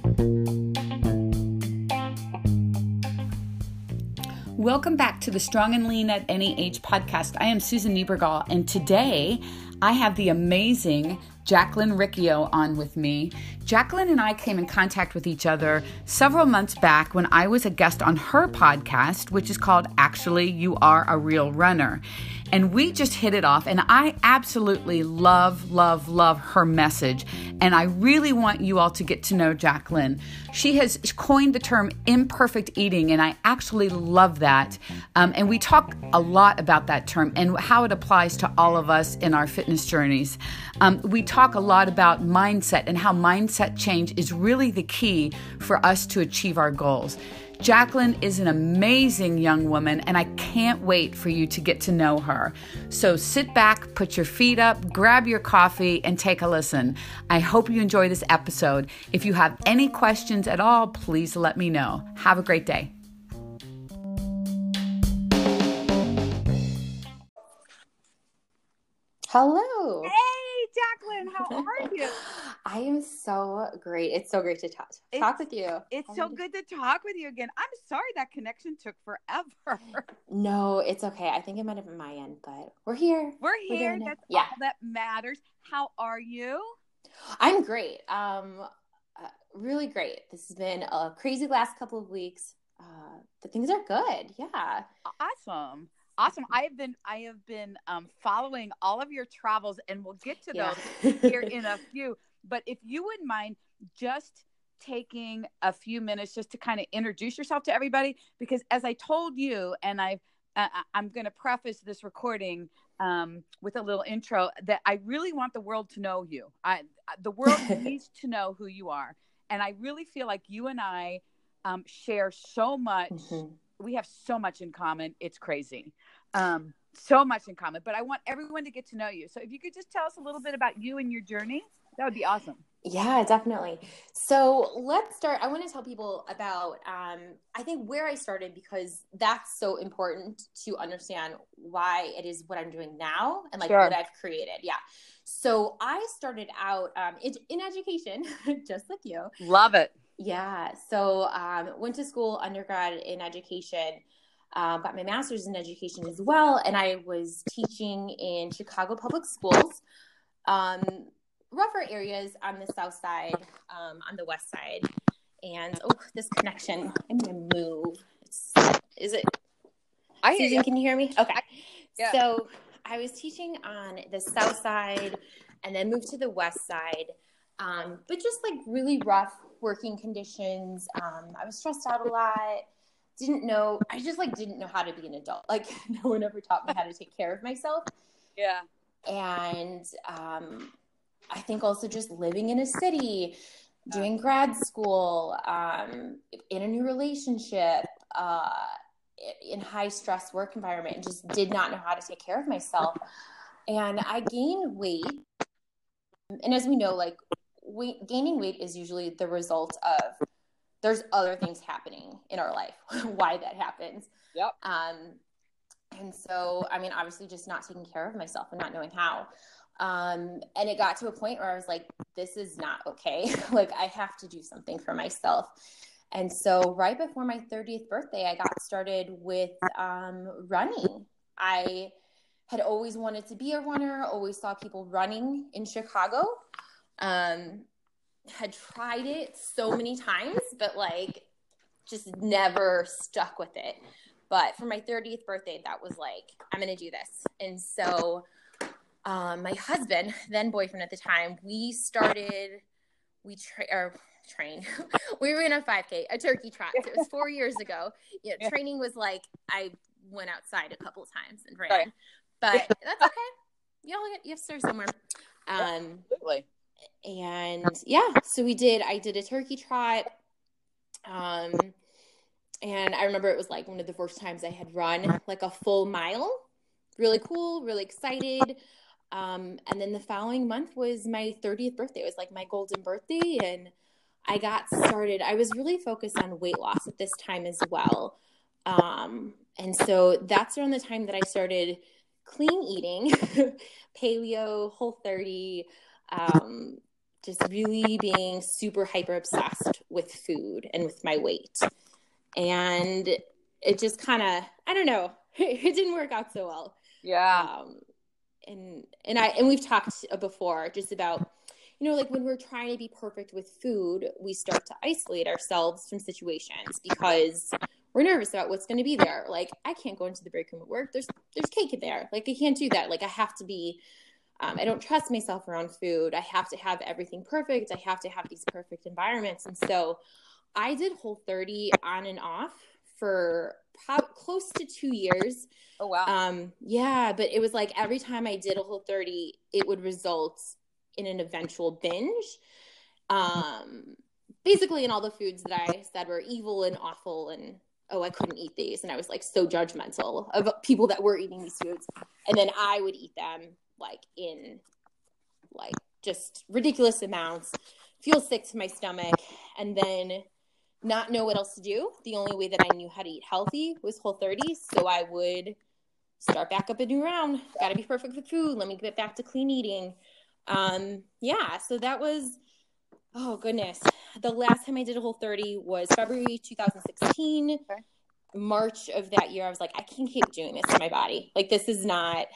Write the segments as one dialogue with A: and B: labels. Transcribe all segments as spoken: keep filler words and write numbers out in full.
A: Welcome back to the Strong and Lean at Any Age podcast. I am Susan Niebergall, and today I have the amazing Jacqueline Riccio on with me. Jacqueline and I came in contact with each other several months back when I was a guest on her podcast, which is called Actually You Are a Real Runner. And we just hit it off, and I absolutely love, love, love her message. And I really want you all to get to know Jacqueline. She has coined the term imperfect eating, and I actually love that. Um, and we talk a lot about that term and how it applies to all of us in our fitness journeys. Um, we talk a lot about mindset and how mindset change is really the key for us to achieve our goals. Jacqueline is an amazing young woman, and I can't wait for you to get to know her. So sit back, put your feet up, grab your coffee, and take a listen. I hope you enjoy this episode. If you have any questions at all, please let me know. Have a great day.
B: Hello.
A: Hey, Jacqueline, how are you?
B: I am so great. It's so great to talk, talk with you.
A: It's so good to talk with you again. I'm sorry that connection took forever.
B: No, it's okay. I think it might have been my end, but we're here.
A: We're here.
B: We're
A: That's
B: yeah.
A: all that matters. How are you?
B: I'm great. Um, uh, really great. This has been a crazy last couple of weeks, uh, but things are good. Yeah.
A: Awesome. Awesome. I have been I have been um, following all of your travels, and we'll get to those
B: yeah.
A: here in a few. But if you wouldn't mind just taking a few minutes just to kind of introduce yourself to everybody, because as I told you, and I've, uh, I'm going to preface this recording um, with a little intro, that I really want the world to know you. I, the world needs to know who you are. And I really feel like you and I um, share so much. Mm-hmm. We have so much in common. It's crazy. Um, so much in common. But I want everyone to get to know you. So if you could just tell us a little bit about you and your journey, that would be awesome.
B: Yeah, definitely. So let's start. I want to tell people about, um, I think where I started, because that's so important to understand why it is what I'm doing now and like sure. what I've created. Yeah. So I started out um, in, in education, just like you.
A: Love it.
B: Yeah. So um, went to school, undergrad in education, um, got my master's in education as well. And I was teaching in Chicago public schools. Um, rougher areas on the south side, um, on the west side. And, oh, this connection, I'm going to move. It's, is it?
A: I
B: Susan,
A: you.
B: Can you hear me? Okay.
A: Yeah.
B: So I was teaching on the south side and then moved to the west side. Um, but just like really rough working conditions. Um, I was stressed out a lot. Didn't know, I just like didn't know how to be an adult. Like no one ever taught me how to take care of myself.
A: Yeah.
B: And, um, I think also just living in a city, doing grad school, um, in a new relationship, uh, in high stress work environment, and just did not know how to take care of myself. And I gained weight. And as we know, like weight, gaining weight is usually the result of, there's other things happening in our life, why that happens.
A: Yep.
B: Um, and so, I mean, obviously just not taking care of myself and not knowing how. Um, and it got to a point where I was like, this is not okay. Like I have to do something for myself. And so right before my thirtieth birthday, I got started with, um, running. I had always wanted to be a runner, always saw people running in Chicago. Um, had tried it so many times, but like just never stuck with it. But for my thirtieth birthday, that was like, I'm going to do this. And so Um, my husband, then boyfriend at the time, we started, we tra- or trained, we were in a five K, a turkey trot. So it was four years ago. You know, training was like, I went outside a couple of times and ran, right. But that's okay. You all you have to start somewhere. Um,
A: Absolutely.
B: And yeah, so we did, I did a turkey trot. Um, and I remember it was like one of the first times I had run like a full mile. Really cool, really excited. Um, and then the following month was my thirtieth birthday. It was like my golden birthday. And I got started. I was really focused on weight loss at this time as well. Um, and so that's around the time that I started clean eating, paleo, Whole thirty, um, just really being super hyper obsessed with food and with my weight. And it just kind of, I don't know, it didn't work out so well.
A: Yeah.
B: Um, and, and I, and we've talked before just about, you know, like when we're trying to be perfect with food, we start to isolate ourselves from situations because we're nervous about what's going to be there. Like, I can't go into the break room at work. There's, there's cake in there. Like, I can't do that. Like, I have to be, um, I don't trust myself around food. I have to have everything perfect. I have to have these perfect environments. And so I did Whole thirty on and off for pro- close to two years.
A: Oh, wow.
B: Um, yeah, but it was like every time I did a Whole thirty, it would result in an eventual binge. Um, basically in all the foods that I said were evil and awful and, oh, I couldn't eat these. And I was like so judgmental of people that were eating these foods. And then I would eat them like in like just ridiculous amounts, feel sick to my stomach, and then not know what else to do. The only way that I knew how to eat healthy was Whole thirty. So I would start back up a new round. Got to be perfect with food. Let me get back to clean eating. Um, yeah, so that was, oh goodness. The last time I did a Whole thirty was February two thousand sixteen.
A: Okay.
B: March of that year, I was like, I can't keep doing this to my body. Like, this is not,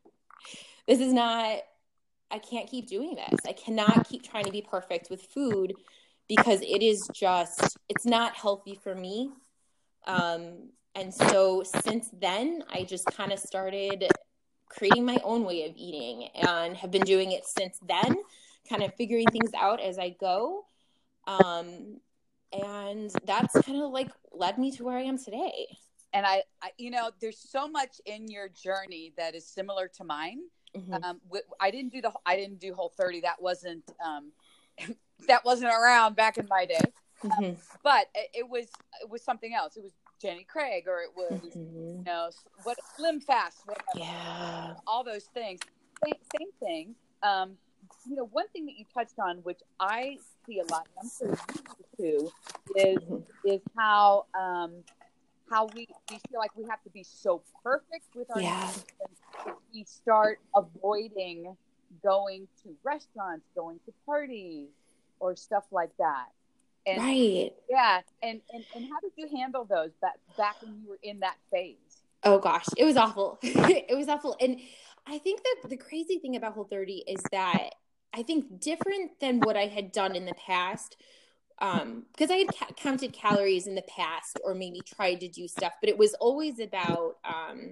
B: this is not, I can't keep doing this. I cannot keep trying to be perfect with food because it is just, it's not healthy for me. Um, and so since then, I just kind of started creating my own way of eating and have been doing it since then, kind of figuring things out as I go. Um, and that's kind of like led me to where I am today.
A: And I, I, you know, there's so much in your journey that is similar to mine. Mm-hmm. Um, I didn't do the, I didn't do Whole thirty. That wasn't, um, that wasn't around back in my day. Mm-hmm. Um, but it, it was, it was something else. It was Jenny Craig, or it was, mm-hmm. you know, what Slim Fast, whatever.
B: Yeah,
A: all those things. Same, same thing. Um, you know, one thing that you touched on, which I see a lot, and I'm sure you do too, is mm-hmm. is how um, how we, we feel like we have to be so perfect with our
B: yeah.
A: nutrition if we start avoiding going to restaurants, going to parties, or stuff like that. And,
B: right.
A: Yeah. And, and, and how did you handle those back, back when you were in that phase?
B: Oh gosh, it was awful. It was awful. And I think that the crazy thing about Whole thirty is that I think different than what I had done in the past, um, because I had ca- counted calories in the past or maybe tried to do stuff, but it was always about, um,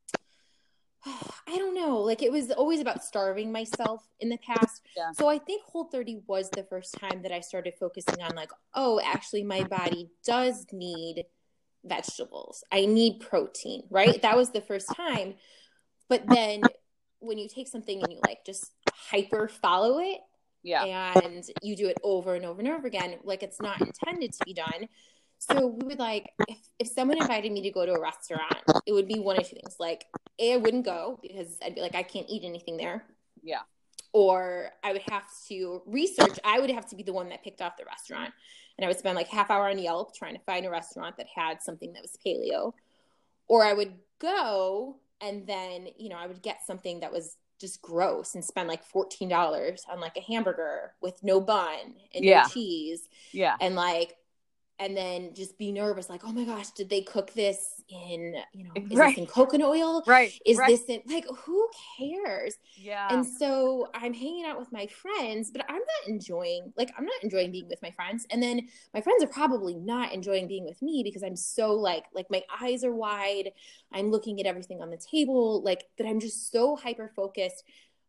B: I don't know, like it was always about starving myself in the past.
A: Yeah.
B: So I think Whole thirty was the first time that I started focusing on like, oh, actually my body does need vegetables. I need protein, right? That was the first time. But then when you take something and you like just hyper follow it,
A: yeah,
B: and you do it over and over and over again, like it's not intended to be done. So we would like, if, if someone invited me to go to a restaurant, it would be one of two things. Like, A, I wouldn't go because I'd be like, I can't eat anything there.
A: Yeah.
B: Or I would have to research. I would have to be the one that picked off the restaurant. And I would spend like half hour on Yelp trying to find a restaurant that had something that was paleo. Or I would go and then, you know, I would get something that was just gross and spend like fourteen dollars on like a hamburger with no bun and
A: yeah.
B: no cheese.
A: Yeah.
B: And like, and then just be nervous, like, oh my gosh, did they cook this in, you know, is
A: right.
B: this in coconut oil?
A: Right.
B: Is
A: right.
B: this in, like, who cares?
A: Yeah.
B: And so I'm hanging out with my friends, but I'm not enjoying, like, I'm not enjoying being with my friends. And then my friends are probably not enjoying being with me because I'm so like, like my eyes are wide. I'm looking at everything on the table, like that I'm just so hyper focused,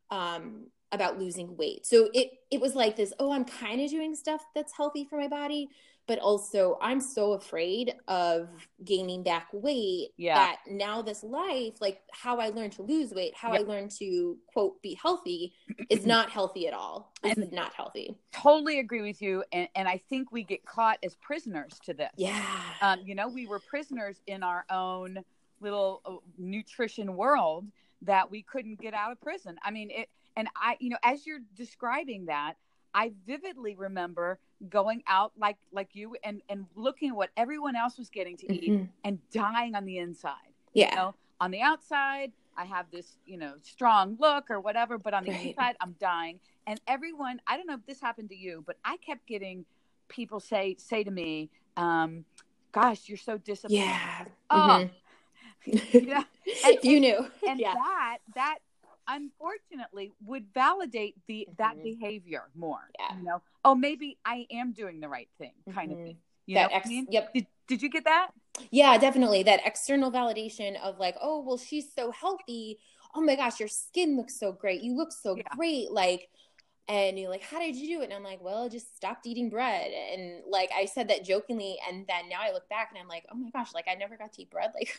B: um, about losing weight. So it, it was like this, oh, I'm kind of doing stuff that's healthy for my body, but also I'm so afraid of gaining back weight
A: yeah.
B: that now this life, like how I learned to lose weight, how
A: yeah.
B: I learned to quote, be healthy is not healthy at all. It's and not healthy.
A: Totally agree with you. And, and I think we get caught as prisoners to this.
B: Yeah.
A: Um, you know, we were prisoners in our own little uh, nutrition world that we couldn't get out of prison. I mean, it, and I, you know, as you're describing that, I vividly remember going out like like you and, and looking at what everyone else was getting to eat mm-hmm. and dying on the inside.
B: Yeah.
A: You know, on the outside, I have this, you know, strong look or whatever, but on the
B: Right.
A: inside, I'm dying. And everyone, I don't know if this happened to you, but I kept getting people say, say to me, um, gosh, you're so disappointed.
B: Yeah.
A: Oh,
B: Mm-hmm.
A: yeah. And,
B: you
A: and,
B: knew.
A: and
B: yeah.
A: that, that unfortunately would validate the,
B: Mm-hmm.
A: that behavior more,
B: Yeah.
A: you know, oh, maybe I am doing the right thing kind
B: Mm-hmm.
A: of thing. You
B: that
A: know what
B: ex-
A: I mean?
B: Yep.
A: Did, did you get that?
B: Yeah, definitely. That external validation of like, oh, well, she's so healthy. Oh my gosh, your skin looks so great. You look so
A: Yeah.
B: great. Like, and you're like, how did you do it? And I'm like, well, I just stopped eating bread. And like, I said that jokingly. And then now I look back and I'm like, oh my gosh, like I never got to eat bread. Like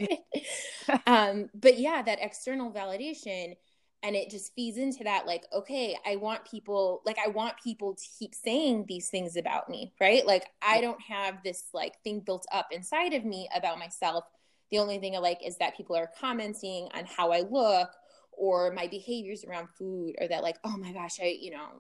B: what? um, but yeah, that external validation, and it just feeds into that. Like, okay, I want people, like, I want people to keep saying these things about me, right? Like, I
A: Yeah.
B: don't have this like thing built up inside of me about myself. The only thing I like is that people are commenting on how I look or my behaviors around food, or that like, oh my gosh, I, you know,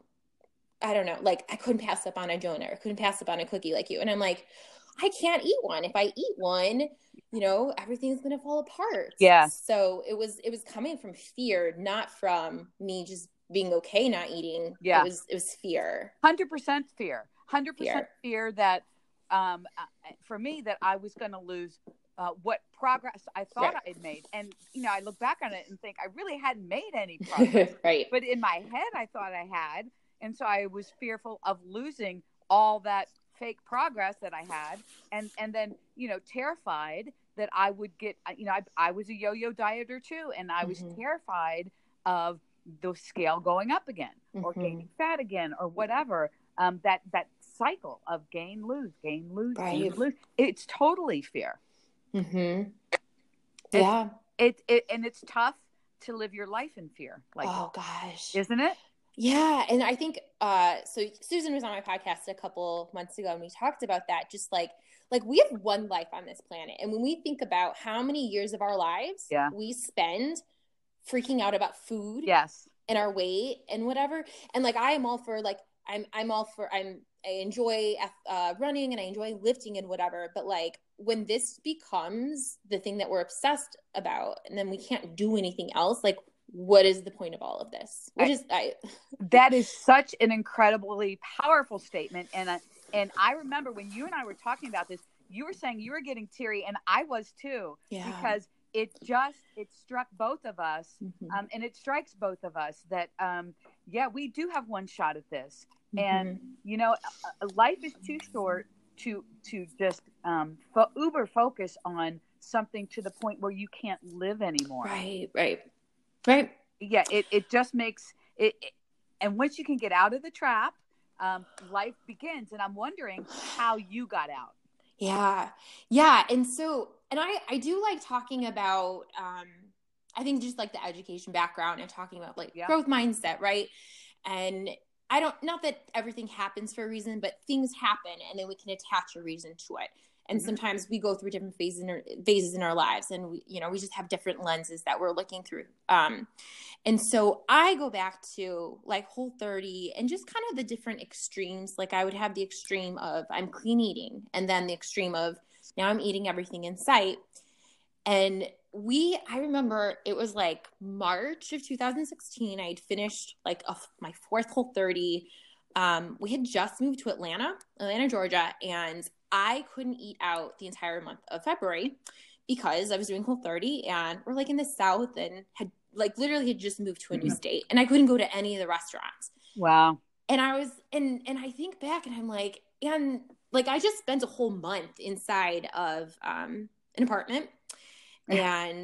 B: I don't know, like I couldn't pass up on a donut or couldn't pass up on a cookie like you. And I'm like, I can't eat one. If I eat one, you know, everything's going to fall apart.
A: Yeah.
B: So it was, it was coming from fear, not from me just being okay not eating.
A: Yeah.
B: It was, it was fear.
A: one hundred percent fear. one hundred percent
B: Fear.
A: fear that, um, uh, for me, that I was going to lose uh, what progress I thought
B: Right.
A: I had made. And, you know, I look back on it and think I really hadn't made any progress.
B: Right.
A: But in my head, I thought I had. And so I was fearful of losing all that fake progress that I had. And, and then, you know, terrified that I would get, you know, I, I was a yo-yo dieter too. And I was
B: Mhm.
A: terrified of the scale going up again or
B: Mhm.
A: gaining fat again or whatever. Um, that, that cycle of gain, lose, gain, lose, gain,
B: Right.
A: lose. It's totally fear.
B: Mm-hmm.
A: It's-
B: Yeah.
A: It, it, and it's tough to live your life in fear. Like,
B: Oh gosh.
A: isn't it?
B: Yeah. And I think, uh, so Susan was on my podcast a couple months ago and we talked about that. Just like, like we have one life on this planet. And when we think about how many years of our lives
A: Yeah.
B: we spend freaking out about food
A: Yes.
B: and our weight and whatever. And like, I am all for like, I'm, I'm all for, I'm, I enjoy uh, running and I enjoy lifting and whatever. But like when this becomes the thing that we're obsessed about and then we can't do anything else, like what is the point of all of this? What
A: I-
B: is I?
A: That is such an incredibly powerful statement. And, uh, and I remember when you and I were talking about this, you were saying you were getting teary and I was too,
B: Yeah.
A: because it just, it struck both of us.
B: Mhm.
A: Um, and it strikes both of us that, um, yeah, we do have one shot at this.
B: Mhm.
A: And, you know, uh, life is too short to, to just um, fo- uber focus on something to the point where you can't live anymore.
B: Right, right, right.
A: Yeah. It, it just makes it, it. And once you can get out of the trap, um, life begins. And I'm wondering how you got out.
B: Yeah. Yeah. And so, and I, I do like talking about, um, I think just like the education background and talking about like
A: Yeah.
B: growth mindset. Right. And I don't, not that everything happens for a reason, but things happen and then we can attach a reason to it. And
A: Mhm.
B: sometimes we go through different phases in our, phases in our lives and we, you know, we just have different lenses that we're looking through. Um, and so I go back to like Whole thirty and just kind of the different extremes. Like I would have the extreme of I'm clean eating and then the extreme of now I'm eating everything in sight. And we, I remember it was like March of two thousand sixteen. I had finished like a, my fourth Whole thirty. Um, we had just moved to Atlanta, Atlanta, Georgia, and I couldn't eat out the entire month of February because I was doing Whole thirty and we're like in the South and had like literally had just moved to a new state and I couldn't go to any of the restaurants.
A: Wow.
B: And I was, and, and I think back and I'm like, and like, I just spent a whole month inside of, um, an apartment and,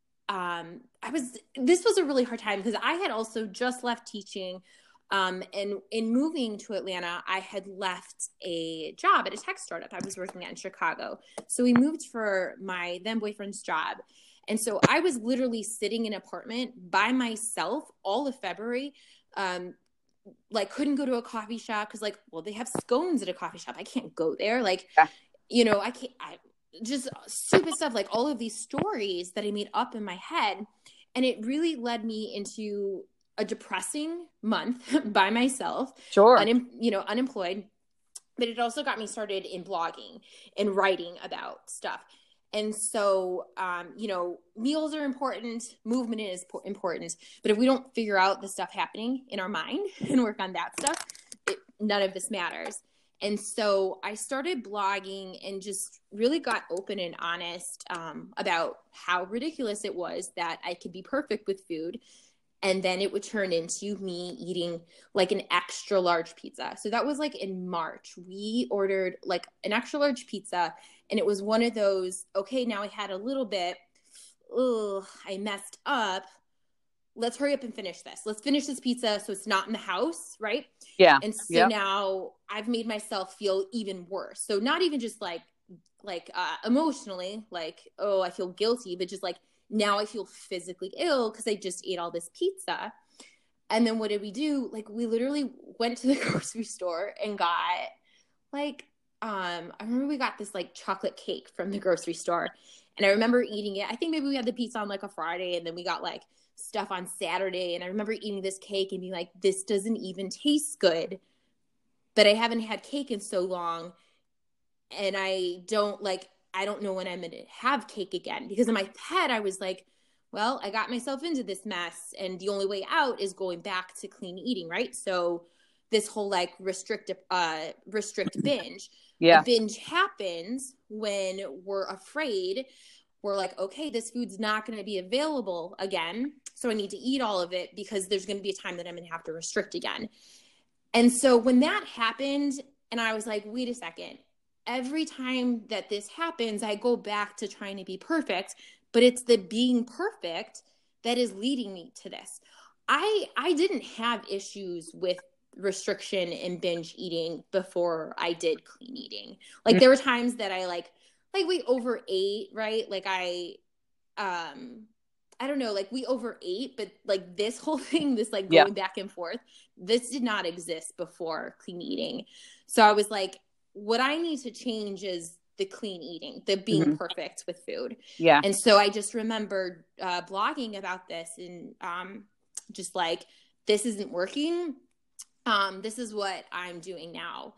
B: um, I was, this was a really hard time because I had also just left teaching. Um, and in moving to Atlanta, I had left a job at a tech startup I was working at in Chicago. So we moved for my then boyfriend's job. And so I was literally sitting in an apartment by myself all of February. Um, like couldn't go to a coffee shop because like, well, they have scones at a coffee shop. I can't go there. Like,
A: Yeah.
B: you know, I can't, I just stupid stuff, like all of these stories that I made up in my head. And it really led me into a depressing month by myself,
A: Sure.
B: unem- you know, unemployed, but it also got me started in blogging and writing about stuff. And so, um, you know, meals are important, movement is important, but if we don't figure out the stuff happening in our mind and work on that stuff, it, none of this matters. And so I started blogging and just really got open and honest um, about how ridiculous it was that I could be perfect with food. And then it would turn into me eating like an extra large pizza. So that was like in March. We ordered like an extra large pizza. And it was one of those, okay, now I had a little bit. Oh, I messed up. Let's hurry up and finish this. Let's finish this pizza so it's not in the house, right?
A: Yeah.
B: And so
A: yep.
B: now I've made myself feel even worse. So not even just like, like uh, emotionally, like, oh, I feel guilty, but just like, now I feel physically ill because I just ate all this pizza. And then what did we do? Like, we literally went to the grocery store and got like, um, I remember we got this like chocolate cake from the grocery store. And I remember eating it. I think maybe we had the pizza on like a Friday and then we got like stuff on Saturday. And I remember eating this cake and being like, this doesn't even taste good. But I haven't had cake in so long. And I don't like, I don't know when I'm going to have cake again, because in my head, I was like, well, I got myself into this mess and the only way out is going back to clean eating. Right. So this whole like restrict, uh, restrict binge,
A: yeah.
B: a binge happens when we're afraid. We're like, okay, this food's not going to be available again. So I need to eat all of it because there's going to be a time that I'm going to have to restrict again. And so when that happened and I was like, wait a second, every time that this happens, I go back to trying to be perfect, but it's the being perfect that is leading me to this. I I didn't have issues with restriction and binge eating before I did clean eating. Like there were times that I like, like we overate, right? Like I, um, I don't know, like we overate, but like this whole thing, this like going yeah. back and forth, this did not exist before clean eating. So I was like, what I need to change is the clean eating, the being mm-hmm. perfect with food.
A: Yeah.
B: And so I just remembered uh, blogging about this and um, just like, this isn't working. Um, this is what I'm doing now.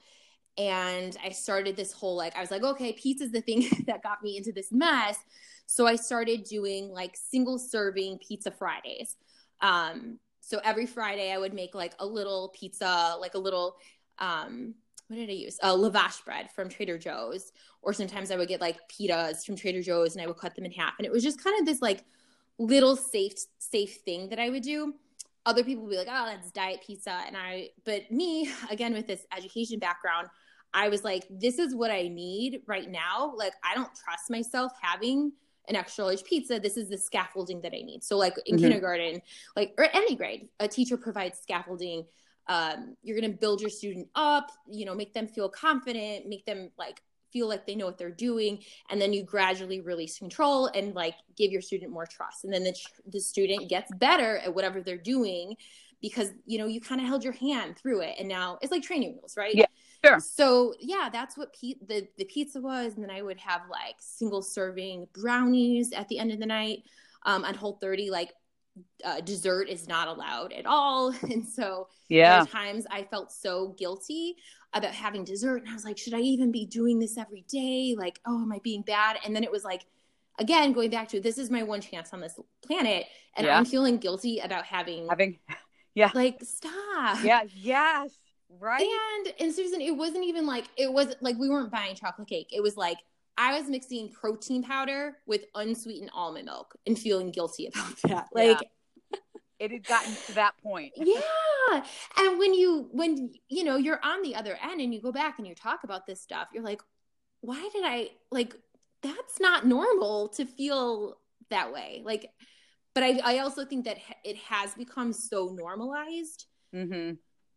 B: And I started this whole, like, I was like, okay, pizza's the thing that got me into this mess. So I started doing like single serving pizza Fridays. Um, so every Friday I would make like a little pizza, like a little, um, what did I use? Uh, lavash bread from Trader Joe's. Or sometimes I would get like pitas from Trader Joe's and I would cut them in half. And it was just kind of this like little safe, safe thing that I would do. Other people would be like, oh, that's diet pizza. And I, but me, again, with this education background, I was like, this is what I need right now. Like, I don't trust myself having an extra large pizza. This is the scaffolding that I need. So like in mm-hmm. kindergarten, like, or any grade, a teacher provides scaffolding. Um, you're going to build your student up, you know, make them feel confident, make them like feel like they know what they're doing. And then you gradually release control and like give your student more trust. And then the, the student gets better at whatever they're doing because, you know, you kind of held your hand through it. And now it's like training wheels, right?
A: Yeah, sure.
B: So yeah, that's what pe- the, the pizza was. And then I would have like single serving brownies at the end of the night. Um, on Whole thirty, like uh, dessert is not allowed at all. And so yeah, there were times I felt so guilty about having dessert. And I was like, should I even be doing this every day? Like, oh, am I being bad? And then it was like, again, going back to this is my one chance on this planet. And yeah. I'm feeling guilty about having,
A: having, yeah,
B: like, stop.
A: Yeah. Yes. Right.
B: And, and Susan, it wasn't even like, it wasn't like, we weren't buying chocolate cake. It was like, I was mixing protein powder with unsweetened almond milk and feeling guilty about that. Like,
A: yeah. It had gotten to that point.
B: Yeah. And when you, when, you know, you're on the other end and you go back and you talk about this stuff, you're like, why did I, like, that's not normal to feel that way. Like, but I, I also think that it has become so normalized.
A: Mm-hmm.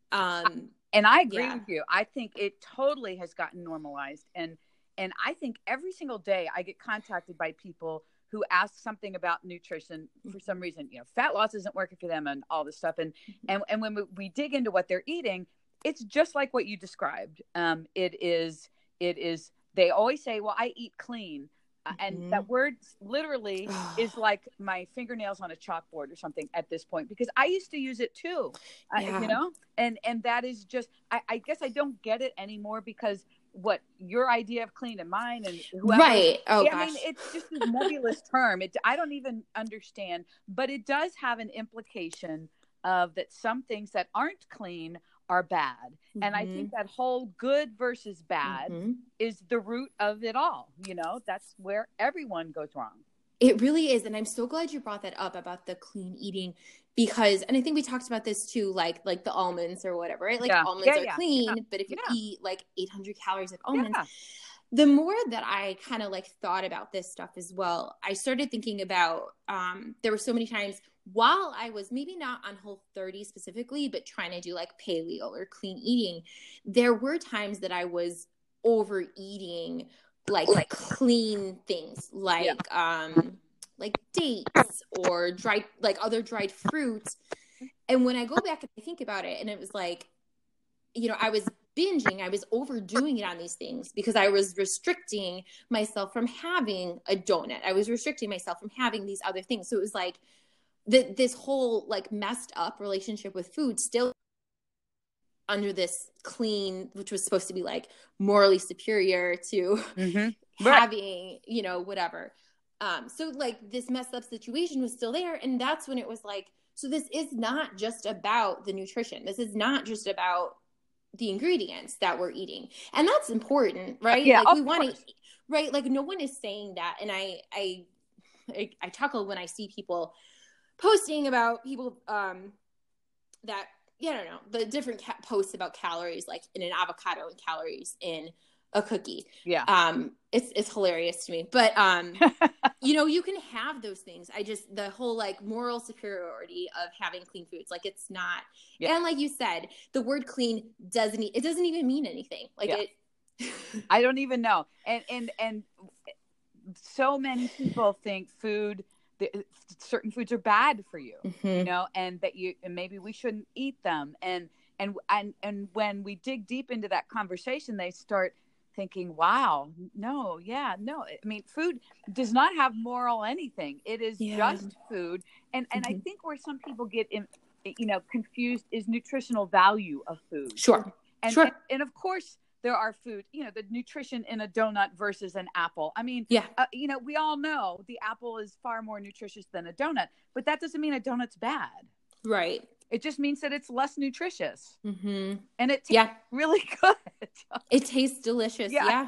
B: Um,
A: and I agree
B: yeah.
A: with you. I think it totally has gotten normalized. And, and I think every single day I get contacted by people who ask something about nutrition for some reason, you know, fat loss isn't working for them and all this stuff. And, and, and when we, we dig into what they're eating, it's just like what you described. Um, it is, it is, they always say, well, I eat clean. Uh, and mm-hmm. that word literally is like my fingernails on a chalkboard or something at this point, because I used to use it too, uh,
B: yeah.
A: you know, and, and that is just, I, I guess I don't get it anymore because what your idea of clean and mine and whoever.
B: Right. Oh,
A: yeah,
B: gosh.
A: I mean, it's just a nebulous term. It, I don't even understand, but it does have an implication of that some things that aren't clean are bad. Mm-hmm. And I think that whole good versus bad mm-hmm. is the root of it all. You know, that's where everyone goes wrong.
B: It really is. And I'm so glad you brought that up about the clean eating because, and I think we talked about this too, like, like the almonds or whatever, right? Like yeah. almonds yeah, are yeah. clean, yeah. but if you yeah. eat like eight hundred calories of almonds, yeah. the more that I kind of like thought about this stuff as well, I started thinking about, um, there were so many times while I was maybe not on Whole thirty specifically, but trying to do like paleo or clean eating, there were times that I was overeating like, like clean things like, yeah. um, like dates or dried, like other dried fruits. And when I go back and I think about it, and it was like, you know, I was binging, I was overdoing it on these things because I was restricting myself from having a donut. I was restricting myself from having these other things. So it was like the, this whole like messed up relationship with food still under this clean, which was supposed to be like morally superior to mm-hmm. having, right. you know, whatever. Um, so like this messed up situation was still there. And that's when it was like, so this is not just about the nutrition. This is not just about the ingredients that we're eating. And that's important, right?
A: Yeah,
B: like we want to, right? Like no one is saying that. And I, I, I, I chuckle when I see people posting about people, um, that, yeah, I don't know, the different ca- posts about calories, like in an avocado and calories in a cookie.
A: Yeah.
B: Um, it's, it's hilarious to me, but, um, you know, you can have those things. I just, the whole like moral superiority of having clean foods, like it's not, yeah. and like you said, the word clean doesn't, it doesn't even mean anything. Like yeah.
A: it, I don't even know. And, and, and so many people think food, the, certain foods are bad for you, mm-hmm. you know, and that you, and maybe we shouldn't eat them. And, and, and, and when we dig deep into that conversation, they start thinking, wow, no, yeah, no. I mean, food does not have moral anything. It is yeah. just food. And, and mm-hmm. I think where some people get, in, you know, confused is nutritional value of food.
B: Sure.
A: And,
B: sure.
A: and, and of course, there are food, you know, the nutrition in a donut versus an apple. I mean,
B: yeah.
A: uh, you know, we all know the apple is far more nutritious than a donut, but that doesn't mean a donut's bad.
B: Right.
A: It just means that it's less nutritious.
B: Mm-hmm.
A: And it tastes
B: yeah.
A: really good.
B: It tastes delicious. Yeah. yeah.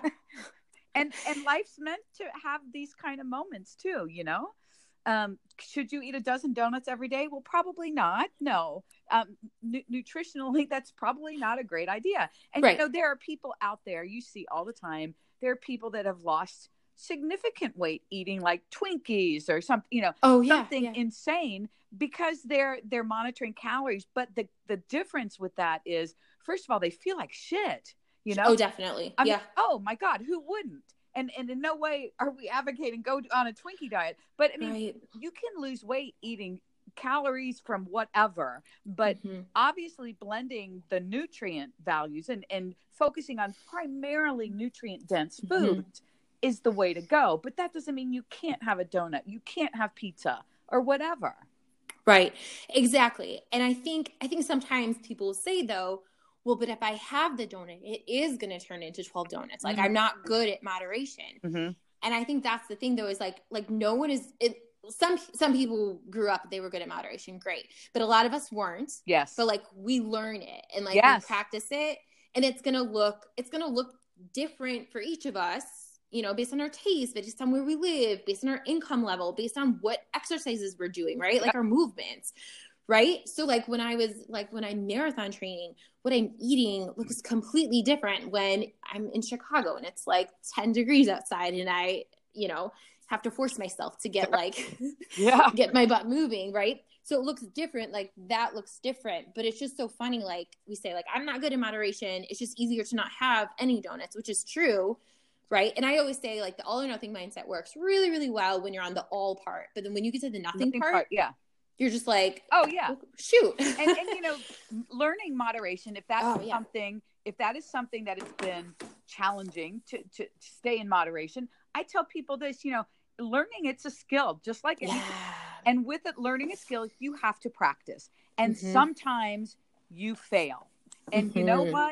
A: and and life's meant to have these kind of moments too, you know? Um, should you eat a dozen donuts every day? Well, probably not. No. Um, nu- nutritionally, that's probably not a great idea. And, right. you know, there are people out there you see all the time. There are people that have lost significant weight eating like Twinkies or something, you know,
B: oh, yeah,
A: something
B: yeah.
A: insane because they're, they're monitoring calories. But the, the difference with that is, first of all, they feel like shit, you know?
B: Oh, definitely.
A: I
B: yeah.
A: mean, oh my God, who wouldn't? And and in no way are we advocating go on a Twinkie diet. But I mean, right. you can lose weight eating calories from whatever, but mm-hmm. obviously blending the nutrient values and, and focusing on primarily nutrient dense food mm-hmm. is the way to go. But that doesn't mean you can't have a donut. You can't have pizza or whatever.
B: Right. Exactly. And I think, I think sometimes people say though, well, but if I have the donut, it is going to turn into twelve donuts. Like mm-hmm. I'm not good at moderation. Mm-hmm. And I think that's the thing though, is like, like no one is, it, some, some people grew up, they were good at moderation. Great. But a lot of us weren't.
A: Yes.
B: But like we learn it and like
A: yes.
B: we practice it and it's going to look, it's going to look different for each of us, you know, based on our taste, based on where we live, based on our income level, based on what exercises we're doing, right? Like our movements. Right. So like when I was like, when I'm marathon training, what I'm eating looks completely different when I'm in Chicago and it's like ten degrees outside and I, you know, have to force myself to get like,
A: yeah,
B: get my butt moving. Right. So it looks different. Like that looks different, but it's just so funny. Like we say, like, I'm not good in moderation. It's just easier to not have any donuts, which is true. Right. And I always say like the all or nothing mindset works really, really well when you're on the all part. But then when you get to the nothing, nothing part, part,
A: yeah.
B: you're just like,
A: oh yeah,
B: oh, shoot.
A: and, and, you know, learning moderation, if that's oh, yeah. something, if that is something that has been challenging to, to, to stay in moderation, I tell people this, you know, learning, it's a skill, just like anything. Yeah. And with it, learning a skill, you have to practice. And mm-hmm. sometimes you fail. And mm-hmm. you know what?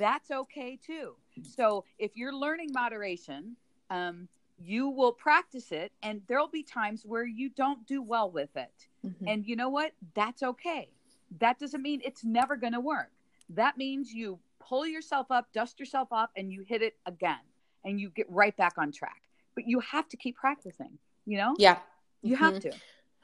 A: that's okay too. So if you're learning moderation, um, you will practice it, and there'll be times where you don't do well with it. Mm-hmm. And you know what? That's okay. That doesn't mean it's never going to work. That means you pull yourself up, dust yourself off, and you hit it again, and you get right back on track. But you have to keep practicing, you know?
B: Yeah.
A: You
B: mm-hmm.
A: have to.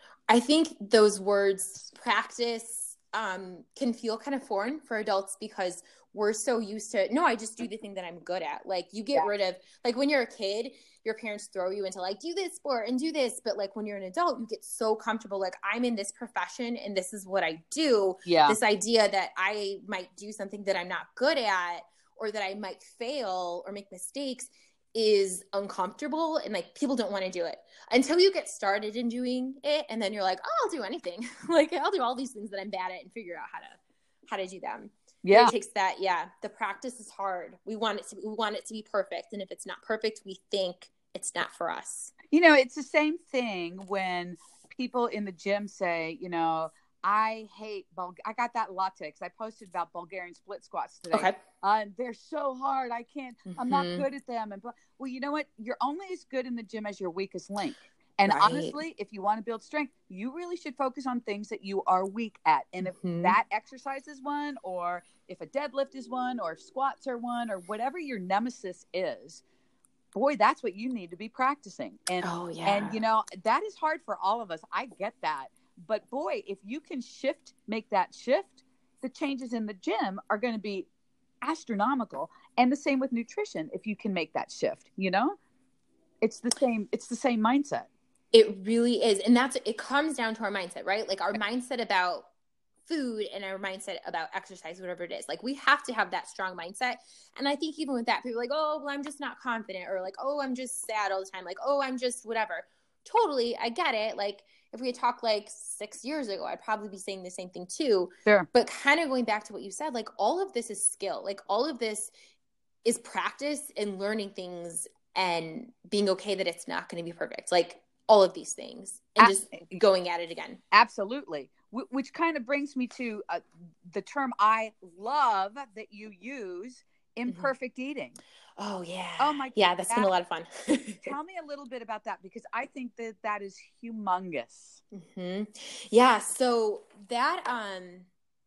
B: I think those words, practice, um, can feel kind of foreign for adults because we're so used to, no, I just do the thing that I'm good at. Like you get yeah. rid of, like when you're a kid, your parents throw you into like, do this sport and do this. But like when you're an adult, you get so comfortable. Like I'm in this profession and this is what I do.
A: Yeah.
B: This idea that I might do something that I'm not good at, or that I might fail or make mistakes, is uncomfortable. And like people don't want to do it until you get started in doing it. And then you're like, oh, I'll do anything. Like I'll do all these things that I'm bad at and figure out how to, how to do them.
A: Yeah.
B: But it takes that. Yeah. The practice is hard. We want it to, we want it to be perfect. And if it's not perfect, we think it's not for us.
A: You know, it's the same thing when people in the gym say, you know, I hate, Bul- I got that latte because I posted about Bulgarian split squats today.
B: Okay.
A: Uh, they're so hard. I can't, mm-hmm. I'm not good at them. And well, you know what? You're only as good in the gym as your weakest link. And right. honestly, if you want to build strength, you really should focus on things that you are weak at. And if mm-hmm. that exercise is one, or if a deadlift is one, or if squats are one, or whatever your nemesis is, boy, that's what you need to be practicing. And,
B: oh, yeah.
A: and you know, that is hard for all of us. I get that. But boy, if you can shift, make that shift, the changes in the gym are going to be astronomical. And the same with nutrition. If you can make that shift, you know, it's the same, it's the same mindset.
B: It really is. And that's, it comes down to our mindset, right? Like our mindset about food and our mindset about exercise, whatever it is. Like we have to have that strong mindset. And I think even with that, people are like, oh, well, I'm just not confident, or like, oh, I'm just sad all the time. Like, oh, I'm just whatever. Totally. I get it. Like if we had talked like six years ago, I'd probably be saying the same thing too.
A: Sure.
B: But kind of going back to what you said, like all of this is skill. Like all of this is practice and learning things and being okay that it's not going to be perfect. Like all of these things and just going at it again.
A: Absolutely. W- which kind of brings me to uh, the term I love that you use, imperfect mm-hmm. eating.
B: Oh yeah.
A: Oh my God.
B: Yeah. That's that, been a lot of fun.
A: Tell me a little bit about that, because I think that that is humongous.
B: Mm-hmm. Yeah. So that, um,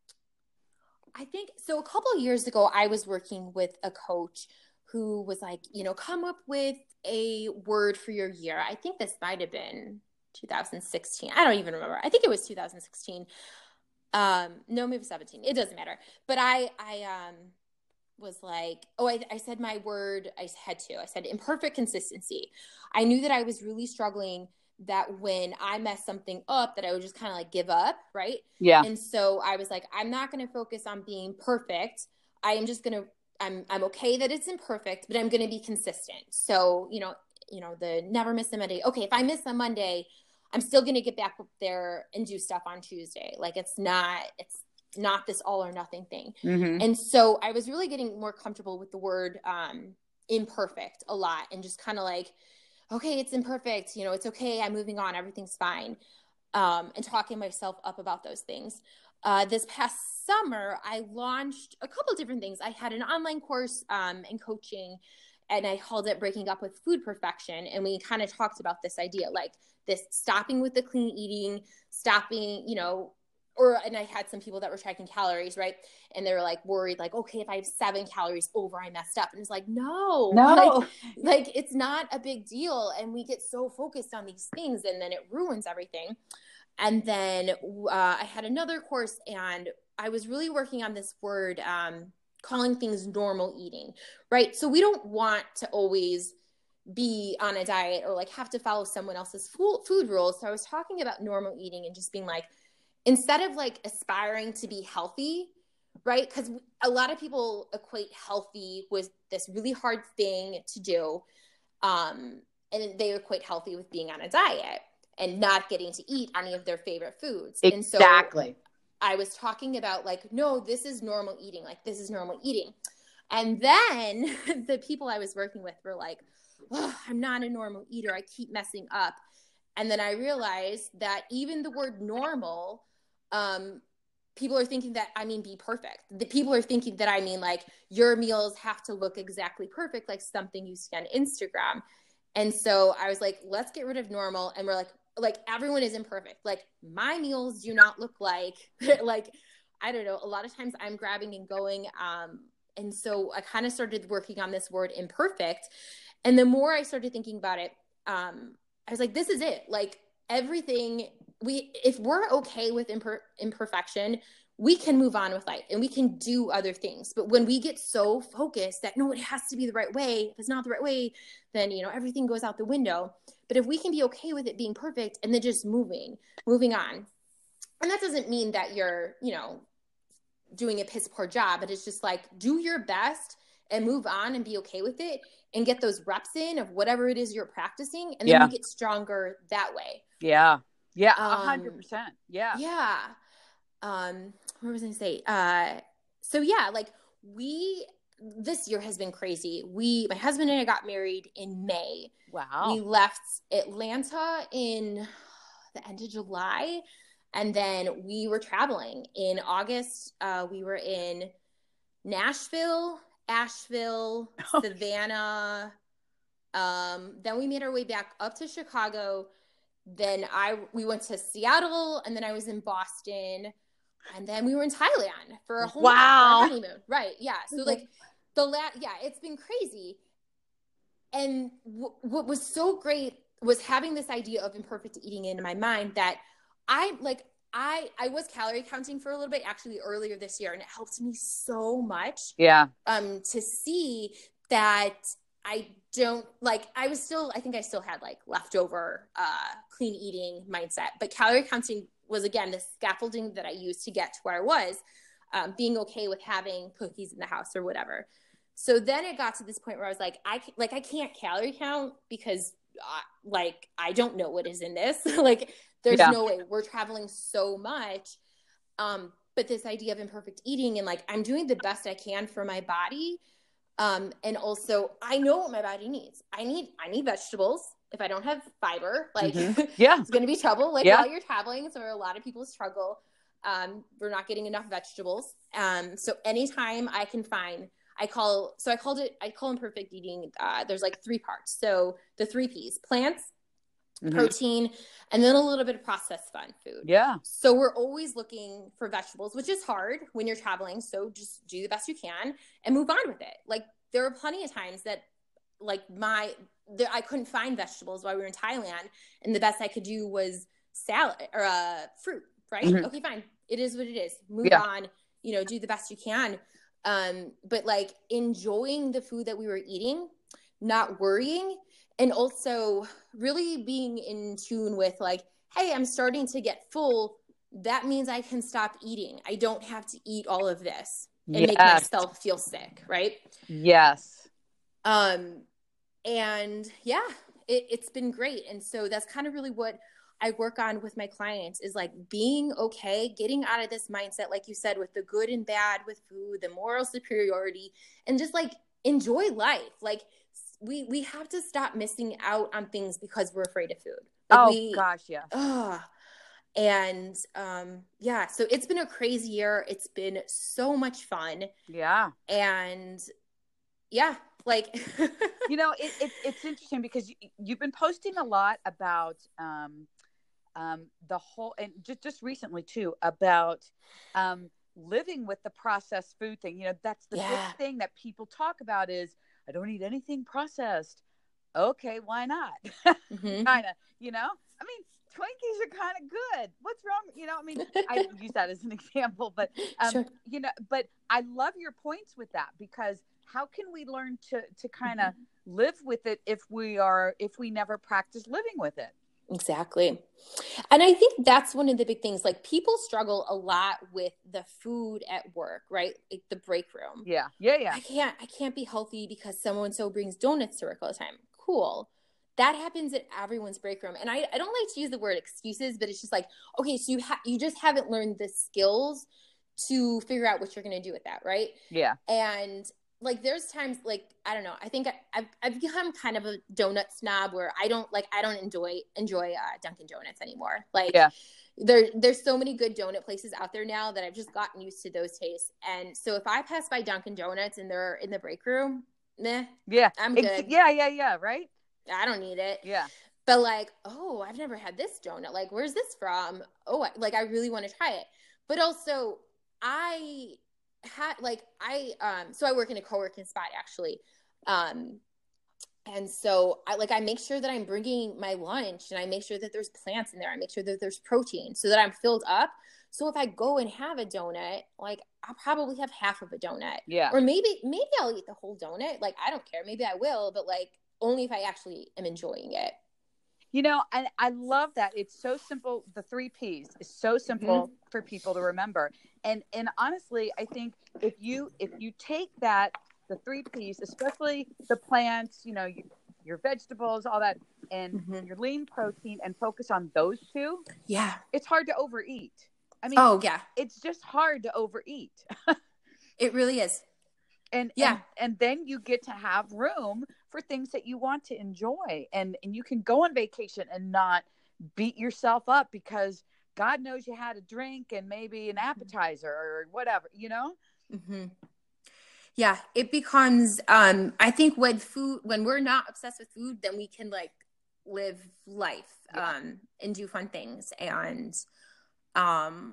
B: I think, so a couple of years ago, I was working with a coach who was like, you know, come up with a word for your year. I think this might've been two thousand sixteen. I don't even remember. I think it was two thousand sixteen. Um, no, maybe seventeen. It doesn't matter. But I, I, um, was like, oh, I, I said my word. I had to, I said imperfect consistency. I knew that I was really struggling, that when I messed something up, that I would just kind of like give up. Right.
A: Yeah.
B: And so I was like, I'm not going to focus on being perfect. I am just going to, I'm, I'm okay that it's imperfect, but I'm going to be consistent. So, you know, you know, the never miss a Monday. Okay. If I miss a Monday, I'm still going to get back up there and do stuff on Tuesday. Like it's not, it's not this all or nothing thing. Mm-hmm. And so I was really getting more comfortable with the word, um, imperfect a lot, and just kind of like, okay, it's imperfect. You know, it's okay. I'm moving on. Everything's fine. Um, and talking myself up about those things. Uh, this past summer, I launched a couple different things. I had an online course, um, and coaching, and I called it Breaking Up with Food Perfection. And we kind of talked about this idea, like this stopping with the clean eating, stopping, you know, or, and I had some people that were tracking calories, right? And they were like worried, like, okay, if I have seven calories over, I messed up. And it's like, no,
A: no,
B: like, like it's not a big deal. And we get so focused on these things, and then it ruins everything. And then uh, I had another course, and I was really working on this word, um, calling things normal eating, right? So we don't want to always be on a diet or like have to follow someone else's food rules. So I was talking about normal eating and just being like, instead of like aspiring to be healthy, right? Because a lot of people equate healthy with this really hard thing to do. Um, and they equate healthy with being on a diet and not getting to eat any of their favorite foods.
A: Exactly.
B: And so I was talking about like, no, this is normal eating. Like this is normal eating. And then the people I was working with were like, oh, I'm not a normal eater. I keep messing up. And then I realized that even the word normal, um, people are thinking that I mean be perfect. The people are thinking that I mean like your meals have to look exactly perfect, like something you see on Instagram. And so I was like, let's get rid of normal. And we're like, like everyone is imperfect. Like my meals do not look like, like, I don't know. A lot of times I'm grabbing and going. Um, and so I kind of started working on this word imperfect. And the more I started thinking about it, um, I was like, this is it. Like everything we, if we're okay with imper- imperfection, we can move on with life and we can do other things. But when we get so focused that, no, it has to be the right way, if it's not the right way, then, you know, everything goes out the window. But if we can be okay with it being perfect and then just moving, moving on. And that doesn't mean that you're, you know, doing a piss poor job, but it's just like, do your best and move on and be okay with it and get those reps in of whatever it is you're practicing. And then
A: yeah.
B: you get stronger that way.
A: Yeah. Yeah. A
B: Um,
A: hundred percent. Yeah.
B: Yeah. Um, what was I going to say? Uh, so yeah, like we, this year has been crazy. We, my husband and I got married in May.
A: Wow.
B: We left Atlanta in the end of July. And then we were traveling in August. Uh, we were in Nashville, Asheville,
A: Oh.
B: Savannah. Um, then we made our way back up to Chicago. Then I, we went to Seattle, and then I was in Boston, and then we were in Thailand for a whole
A: wow.
B: month, for our honeymoon. Right. Yeah. So like the la- yeah, it's been crazy. And w- what was so great was having this idea of imperfect eating in my mind that I like, I, I was calorie counting for a little bit actually earlier this year, and it helped me so much.
A: Yeah.
B: Um, to see that I don't like, I was still, I think I still had like leftover, uh, clean eating mindset, but calorie counting was again, the scaffolding that I used to get to where I was, um, being okay with having cookies in the house or whatever. So then it got to this point where I was like, I like, I can't calorie count because uh, like, I don't know what is in this. Like, there's yeah. no way. We're traveling so much. Um, but this idea of imperfect eating and like, I'm doing the best I can for my body. Um, and also I know what my body needs. I need, I need vegetables. If I don't have fiber, like
A: mm-hmm. yeah,
B: it's going to be trouble. Like
A: yeah.
B: while you're traveling. So a lot of people struggle. Um, we're not getting enough vegetables. Um, so anytime I can find, I call, so I called it, I call imperfect eating. Uh, there's like three parts. So the three P's: plants, mm-hmm. protein, and then a little bit of processed fun food.
A: Yeah.
B: So we're always looking for vegetables, which is hard when you're traveling. So just do the best you can and move on with it. Like there were plenty of times that like my, there, I couldn't find vegetables while we were in Thailand. And the best I could do was salad or uh, fruit, right? Mm-hmm. Okay, fine. It is what it is. Move yeah. on, you know, do the best you can. Um, but like enjoying the food that we were eating, not worrying, and also really being in tune with like, hey, I'm starting to get full. That means I can stop eating. I don't have to eat all of this and yes. make myself feel sick. Right.
A: Yes.
B: Um, and yeah, it, it's been great. And so that's kind of really what I work on with my clients is like being okay, getting out of this mindset, like you said, with the good and bad with food, the moral superiority, and just like enjoy life. Like we, we have to stop missing out on things because we're afraid of food. Like
A: oh
B: we,
A: gosh. Yeah.
B: Uh, and, um, yeah, so it's been a crazy year. It's been so much fun.
A: Yeah.
B: And yeah, like,
A: you know, it, it, it's interesting because you, you've been posting a lot about, um, um, the whole, and just, just recently too, about, um, living with the processed food thing. You know, that's the yeah. big thing that people talk about is I don't eat anything processed. Okay. Why not? Mm-hmm. kind of, you know, I mean, Twinkies are kind of good. What's wrong? You know, I mean, I use that as an example, but, um, sure. you know, but I love your points with that because how can we learn to, to kind of mm-hmm. live with it if we are, if we never practice living with it?
B: Exactly. And I think that's one of the big things, like people struggle a lot with the food at work, right? Like the break room.
A: Yeah. Yeah. Yeah.
B: I can't, I can't be healthy because so-and-so brings donuts to work all the time. Cool. That happens at everyone's break room. And I, I don't like to use the word excuses, but it's just like, okay, so you ha- you just haven't learned the skills to figure out what you're going to do with that. Right.
A: Yeah.
B: And like, there's times like, I don't know, I think I, I've, I've become kind of a donut snob where I don't like, I don't enjoy, enjoy uh, Dunkin' Donuts anymore. Like,
A: yeah.
B: there, there's so many good donut places out there now that I've just gotten used to those tastes. And so if I pass by Dunkin' Donuts and they're in the break room, meh,
C: yeah,
B: I'm
C: Ex-
B: good.
C: Yeah, yeah, yeah, right?
B: I don't need it.
C: Yeah.
B: But like, oh, I've never had this donut. Like, where's this from? Oh, I, like I really want to try it. But also, I had like I um so I work in a co-working spot actually. Um and so I like I make sure that I'm bringing my lunch and I make sure that there's plants in there. I make sure that there's protein so that I'm filled up. So if I go and have a donut, like I'll probably have half of a donut.
C: Yeah.
B: Or maybe maybe I'll eat the whole donut. Like I don't care. Maybe I will, but like only if I actually am enjoying it.
C: You know, and I love that. It's so simple. The three P's is so simple mm-hmm. for people to remember. And and honestly, I think if you if you take that, the three P's, especially the plants, you know, you, your vegetables, all that, and mm-hmm. your lean protein, and focus on those two.
B: Yeah.
C: It's hard to overeat. I mean,
B: oh yeah,
C: it's just hard to overeat.
B: It really is.
C: And yeah, and, and then you get to have room for things that you want to enjoy, and and you can go on vacation and not beat yourself up because God knows you had a drink and maybe an appetizer or whatever, you know.
B: Mm-hmm. Yeah, it becomes. Um, I think when food, when we're not obsessed with food, then we can like live life yeah. um, and do fun things, and um,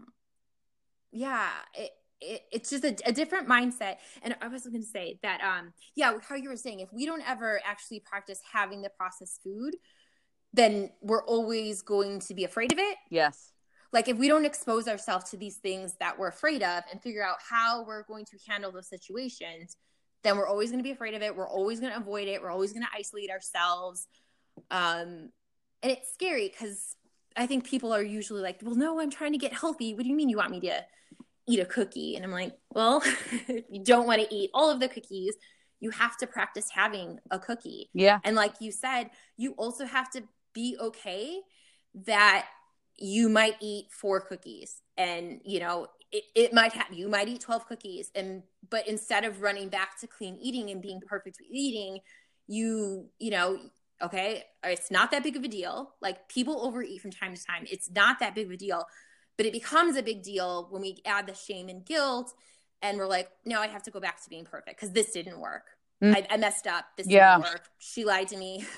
B: yeah, it. It, it's just a, a different mindset. And I was going to say that, um, yeah, how you were saying, if we don't ever actually practice having the processed food, then we're always going to be afraid of it.
C: Yes.
B: Like if we don't expose ourselves to these things that we're afraid of and figure out how we're going to handle those situations, then we're always going to be afraid of it. We're always going to avoid it. We're always going to isolate ourselves. Um, and it's scary because I think people are usually like, well, no, I'm trying to get healthy. What do you mean you want me to eat a cookie? And I'm like, well, you don't want to eat all of the cookies. You have to practice having a cookie.
C: Yeah.
B: And like you said, you also have to be okay that you might eat four cookies and, you know, it, it might have, you might eat twelve cookies. And, but instead of running back to clean eating and being perfect with eating, you, you know, okay, it's not that big of a deal. Like people overeat from time to time. It's not that big of a deal. But it becomes a big deal when we add the shame and guilt and we're like, no, I have to go back to being perfect because this didn't work. Mm. I, I messed up. This yeah. didn't work. She lied to me.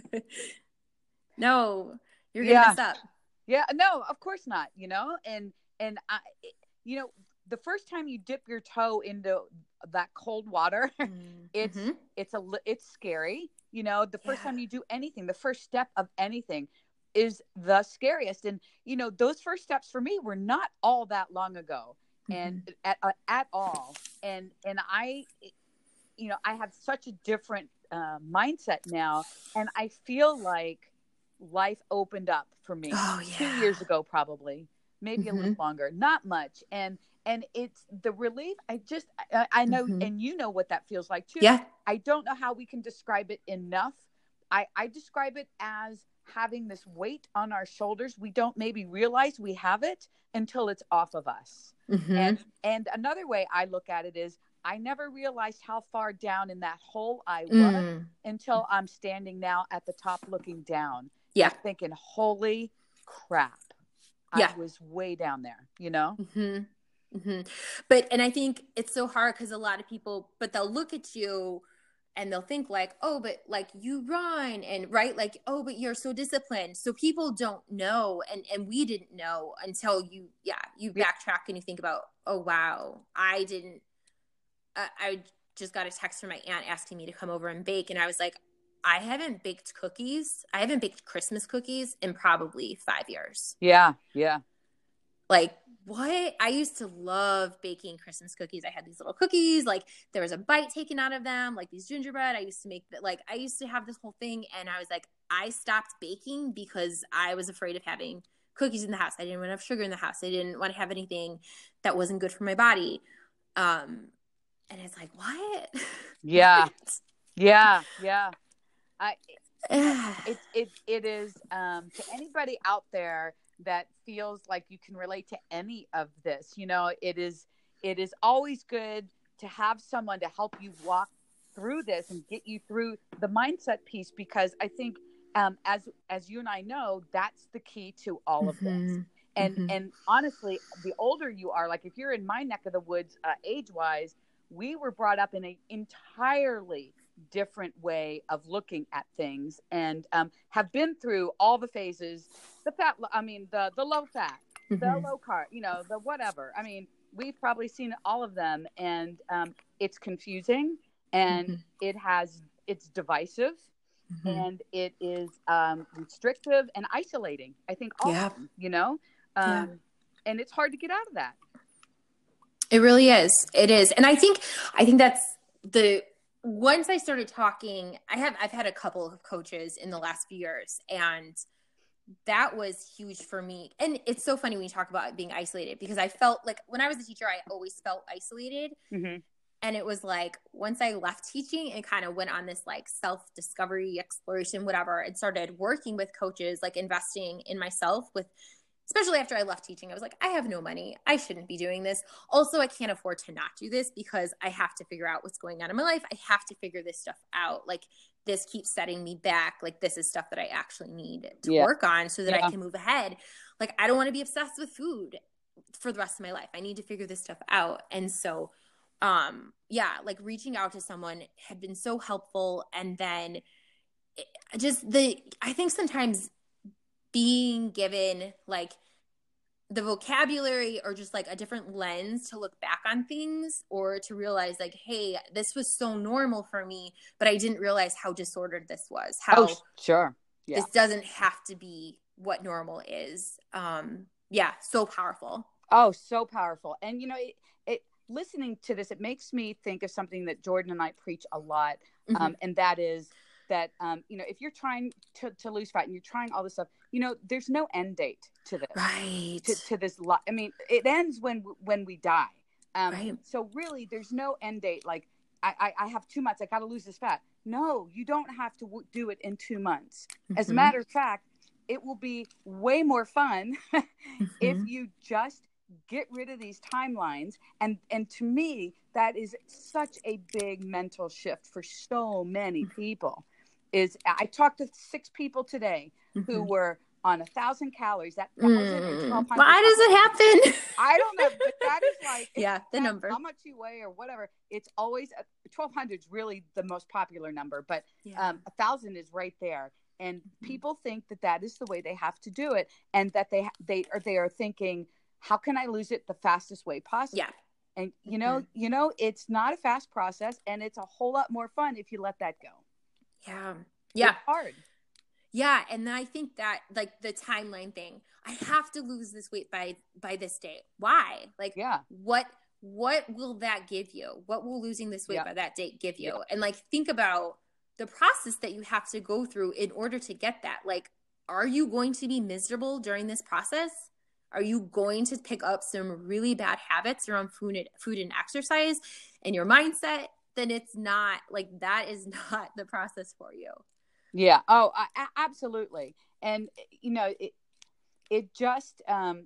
B: No, you're going to yeah. mess up.
C: Yeah, no, of course not, you know? And, and I, you know, the first time you dip your toe into that cold water, mm-hmm. it's, it's a, it's scary. You know, the first yeah. time you do anything, the first step of anything is the scariest. And, you know, those first steps for me were not all that long ago mm-hmm. and at, uh, at all. And, and I, you know, I have such a different uh, mindset now. And I feel like life opened up for me
B: oh, yeah.
C: two years ago, probably, maybe mm-hmm. a little longer, not much. And, and it's the relief. I just, I, I know, mm-hmm. and you know what that feels like too.
B: Yeah.
C: I don't know how we can describe it enough. I, I describe it as having this weight on our shoulders. We don't maybe realize we have it until it's off of us. Mm-hmm. And and another way I look at it is I never realized how far down in that hole I was mm. until I'm standing now at the top looking down.
B: Yeah.
C: I'm thinking, holy crap.
B: Yeah.
C: I was way down there, you know?
B: Mm-hmm. Mm-hmm. But, and I think it's so hard because a lot of people, but they'll look at you and they'll think like, oh, but like you run and right. Like, oh, but you're so disciplined. So people don't know. And, and we didn't know until you, yeah, you backtrack and you think about, oh, wow, I didn't, uh, I just got a text from my aunt asking me to come over and bake. And I was like, I haven't baked cookies. I haven't baked Christmas cookies in probably five years.
C: Yeah. Yeah.
B: Like, what? I used to love baking Christmas cookies. I had these little cookies, like there was a bite taken out of them, like these gingerbread. I used to make that, like I used to have this whole thing. And I was like, I stopped baking because I was afraid of having cookies in the house. I didn't want to have sugar in the house. I didn't want to have anything that wasn't good for my body. Um, and it's like, what?
C: Yeah. What? Yeah. Yeah. I, it, it, it is, um, to anybody out there that feels like you can relate to any of this, you know, it is, it is always good to have someone to help you walk through this and get you through the mindset piece, because I think, um, as, as you and I know, that's the key to all of
B: mm-hmm.
C: this. And,
A: Mm-hmm.
C: and honestly, the older you are, like if you're in my neck of the woods, uh, age wise, we were brought up in an entirely different way of looking at things, and um, have been through all the phases, the fat, I mean, the, the low fat,
A: Mm-hmm.
C: the low carb, you know, the whatever. I mean, we've probably seen all of them, and um, it's confusing, and
A: Mm-hmm.
C: it has, it's divisive,
A: Mm-hmm.
C: and it is um, restrictive and isolating. I think all
B: Yeah.
C: of them, you know, um,
B: Yeah.
C: and it's hard to get out of that.
B: It really is. It is. And I think, I think that's the, once I started talking, I have, I've had a couple of coaches in the last few years, and that was huge for me. And it's so funny when you talk about being isolated, because I felt like when I was a teacher, I always felt isolated.
C: Mm-hmm.
B: And it was like, once I left teaching and kind of went on this like self-discovery, exploration, whatever, and started working with coaches, like investing in myself with, especially after I left teaching, I was like, I have no money. I shouldn't be doing this. Also, I can't afford to not do this because I have to figure out what's going on in my life. I have to figure this stuff out. Like, this keeps setting me back. Like, this is stuff that I actually need to
C: Yeah.
B: work on so that
C: Yeah.
B: I can move ahead. Like, I don't want to be obsessed with food for the rest of my life. I need to figure this stuff out. And so, um, yeah, like reaching out to someone had been so helpful. And then it, just the, I think sometimes being given like the vocabulary or just like a different lens to look back on things, or to realize like, hey, this was so normal for me, but I didn't realize how disordered this was, how
C: Oh, sure. Yeah.
B: this doesn't have to be what normal is. Um, yeah. So powerful.
C: Oh, so powerful. And, you know, it, it listening to this, it makes me think of something that Jordan and I preach a lot.
B: Mm-hmm.
C: Um, and that is that, um, you know, if you're trying to, to lose fat and you're trying all this stuff, you know, there's no end date to this,
B: Right.
C: to, to this lot. I mean, it ends when, when we die. Um,
B: Right.
C: So really there's no end date. Like I, I, I have two months. I got to lose this fat. No, you don't have to w- do it in two months. As a
B: Mhm.
C: matter of fact, it will be way more fun if
B: Mhm.
C: you just get rid of these timelines. And, and to me, that is such a big mental shift for so many people. Is I talked to six people today who
B: Mhm.
C: were on a thousand calories, that thousand and
B: Mm.
C: twelve hundred.
B: Why does it happen?
C: I don't know, but that is like, it's
B: Yeah, the
C: not
B: number.
C: how much you weigh or whatever. It's always twelve hundred is really the most popular number, but
B: Yeah.
C: um, a thousand is right there. And
B: Mhm.
C: people think that that is the way they have to do it, and that they they are they are thinking, how can I lose it the fastest way possible?
B: Yeah.
C: And you know,
B: Mhm.
C: you know, it's not a fast process, and it's a whole lot more fun if you let that go.
B: Yeah. Yeah.
C: It's hard.
B: Yeah. And then I think that like the timeline thing, I have to lose this weight by, by this date. Why? Like,
C: Yeah.
B: what, what will that give you? What will losing this weight
C: Yeah.
B: by that date give you?
C: Yeah.
B: And like, think about the process that you have to go through in order to get that. Like, are you going to be miserable during this process? Are you going to pick up some really bad habits around food and, food and exercise and your mindset? Then it's not like, that is not the process for you.
C: Yeah. Oh, I, I- absolutely. And you know, it, it just, um,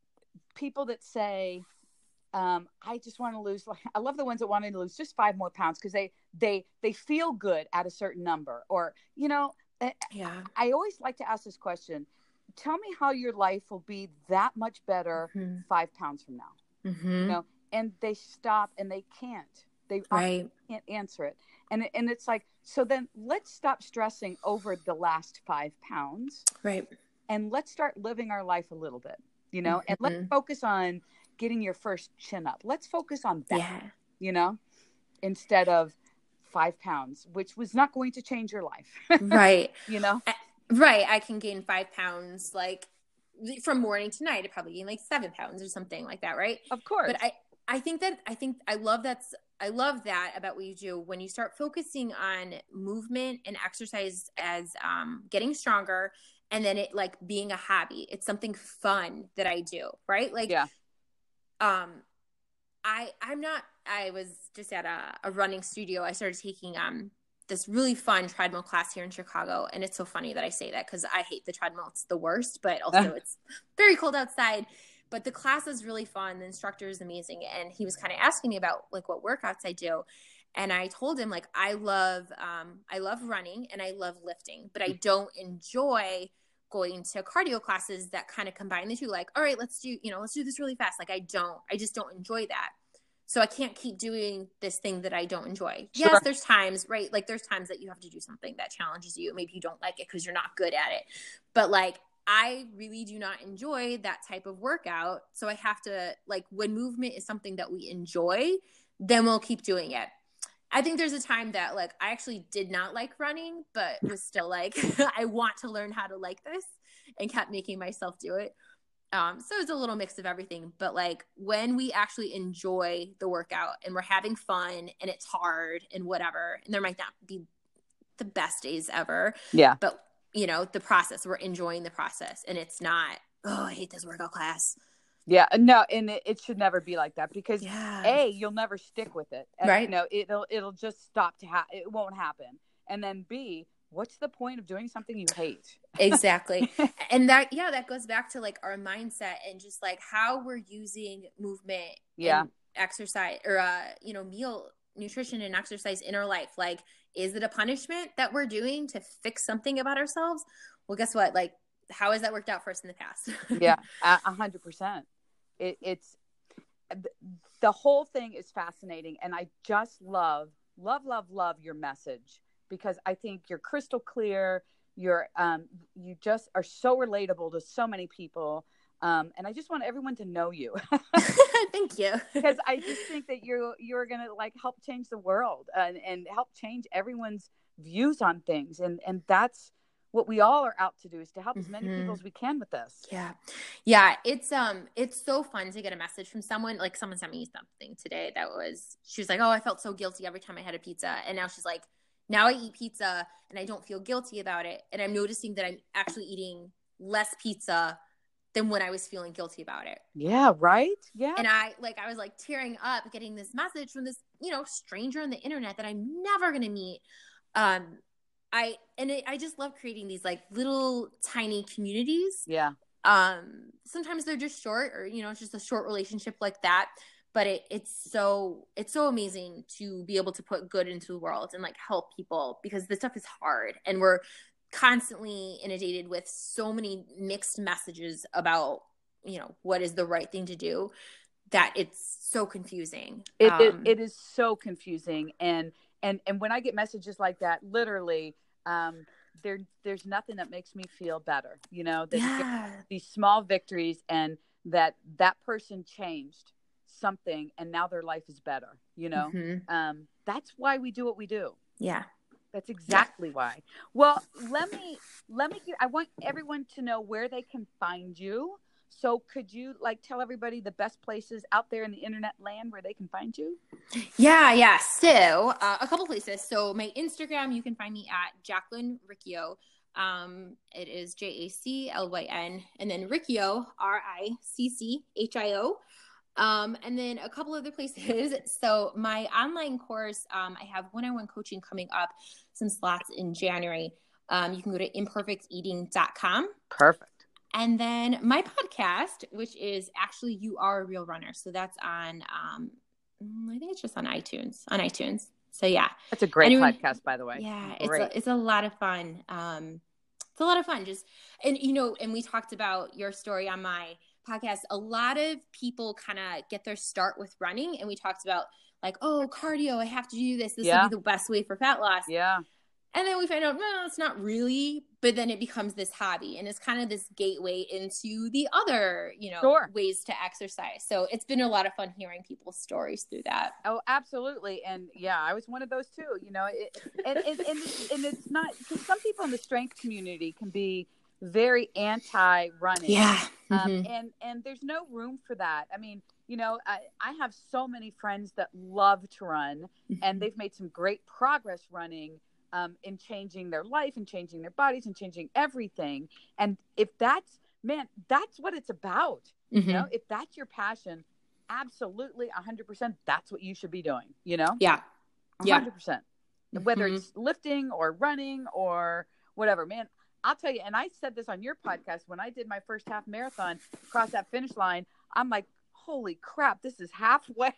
C: people that say, um, I just want to lose, like, I love the ones that want to lose just five more pounds because they, they, they feel good at a certain number, or, you know,
B: Yeah.
C: I always like to ask this question. Tell me how your life will be that much better
B: Mm-hmm.
C: five pounds from now,
B: Mm-hmm.
C: you know, and they stop and they can't, they
B: Right.
C: can't answer it. And, and it's like, so then let's stop stressing over the last five pounds
B: Right.
C: and let's start living our life a little bit, you know, and let's
B: Mhm.
C: focus on getting your first chin up. Let's focus on that,
B: Yeah.
C: you know, instead of five pounds, which was not going to change your life.
B: Right.
C: You know?
B: I, right. I can gain five pounds, like from morning to night, I probably gain like seven pounds or something like that. Right.
C: Of course.
B: But I, I think that, I think I love that's, I love that about what you do when you start focusing on movement and exercise as um, getting stronger, and then it like being a hobby. It's something fun that I do. Right. Like,
C: yeah.
B: um, I, I'm not, I was just at a, a running studio. I started taking, um, this really fun treadmill class here in Chicago. And it's so funny that I say that because I hate the treadmill. It's the worst, but also it's very cold outside. But the class is really fun. The instructor is amazing. And he was kind of asking me about like what workouts I do. And I told him like, I love, um, I love running and I love lifting, but I don't enjoy going to cardio classes that kind of combine the two. Like, all right, let's do, you know, let's do this really fast. Like I don't, I just don't enjoy that. So I can't keep doing this thing that I don't enjoy. Sure. Yes, there's times, right? Like there's times that you have to do something that challenges you. Maybe you don't like it because you're not good at it. But like, I really do not enjoy that type of workout. So I have to, like, when movement is something that we enjoy, then we'll keep doing it. I think there's a time that like I actually did not like running, but was still like, I want to learn how to like this, and kept making myself do it. Um, so it's a little mix of everything. But like when we actually enjoy the workout and we're having fun and it's hard and whatever, and there might not be the best days ever.
C: Yeah.
B: But you know, the process, we're enjoying the process, and it's not, oh, I hate this workout class.
C: Yeah, no, and it, it should never be like that, because
B: yeah.
C: A, you'll never stick with it. And,
B: right.
C: You know, it'll, it'll just stop to happen. It won't happen. And then B, what's the point of doing something you hate?
B: Exactly. And that, yeah, that goes back to like our mindset and just like how we're using movement
C: yeah.
B: and exercise or, uh, you know, meal nutrition and exercise in our life. Like, is it a punishment that we're doing to fix something about ourselves? Well, guess what? Like, how has that worked out for us in the past?
C: Yeah, a hundred percent. It, it's the whole thing is fascinating. And I just love, love, love, love your message, because I think you're crystal clear. You're, um, you just are so relatable to so many people. Um, and I just want everyone to know you.
B: Thank you.
C: Because I just think that you're, you're going to like help change the world and, and help change everyone's views on things. And, and that's what we all are out to do, is to help as many
B: mm-hmm.
C: people as we can with this.
B: Yeah. Yeah. It's, um, it's so fun to get a message from someone. Like someone sent me something today that was, she was like, oh, I felt so guilty every time I had a pizza. And now she's like, now I eat pizza and I don't feel guilty about it. And I'm noticing that I'm actually eating less pizza than when I was feeling guilty about it.
C: Yeah. Right. Yeah.
B: And I like, I was like tearing up getting this message from this, you know, stranger on the internet that I'm never going to meet. Um, I, and it, I just love creating these like little tiny communities.
C: Yeah.
B: Um, sometimes they're just short, or, you know, it's just a short relationship like that. But it, it's so, it's so amazing to be able to put good into the world and like help people, because this stuff is hard and we're constantly inundated with so many mixed messages about, you know, what is the right thing to do, that it's so confusing.
C: It,
B: um,
C: it, it is so confusing. And, and, and when I get messages like that, literally, um, there, there's nothing that makes me feel better, you know, that
B: yeah.
C: these small victories, and that that person changed something and now their life is better, you know.
B: Mm-hmm.
C: Um, that's why we do what we do.
B: Yeah.
C: That's exactly yeah. why. Well, let me, let me, I want everyone to know where they can find you. So could you like tell everybody the best places out there in the internet land where they can find you?
B: Yeah. Yeah. So uh, a couple places. So my Instagram, you can find me at Jaclyn Riccio. Um, it is J A C L Y N, and then Riccio, R I C C H I O. Um, and then a couple other places. So my online course, um, I have one-on-one coaching coming up, some slots in January. Um, you can go to imperfect eating dot com.
C: Perfect.
B: And then my podcast, which is actually You Are a Real Runner. So that's on, um, I think it's just on iTunes, on iTunes. So yeah.
C: That's a great
B: Anyone,
C: podcast, by the way.
B: Yeah.
C: Great.
B: It's a, it's a lot of fun. Um, it's a lot of fun. Just, and you know, and we talked about your story on my podcast. A lot of people kind of get their start with running. And we talked about like, oh, cardio, I have to do this. This
C: yeah.
B: will be the best way for fat loss.
C: Yeah.
B: And then we find out, no, it's not really, but then it becomes this hobby, and it's kind of this gateway into the other, you know,
C: sure.
B: ways to exercise. So it's been a lot of fun hearing people's stories through that.
C: Oh, absolutely. And yeah, I was one of those too, you know, it, and, and, and, it's, and it's not, because some people in the strength community can be very anti running.
B: Yeah.
C: Um,
B: mm-hmm.
C: and, and there's no room for that. I mean, you know, I, I have so many friends that love to run, mm-hmm. and they've made some great progress running. Um, in changing their life and changing their bodies and changing everything. And if that's, man, that's what it's about.
B: Mm-hmm.
C: You know, if that's your passion, absolutely one hundred percent, that's what you should be doing, you know?
B: Yeah.
C: one hundred percent.
B: Yeah.
C: Whether
B: mm-hmm.
C: it's lifting or running or whatever, man, I'll tell you, and I said this on your podcast, when I did my first half marathon, across that finish line, I'm like, holy crap, this is halfway.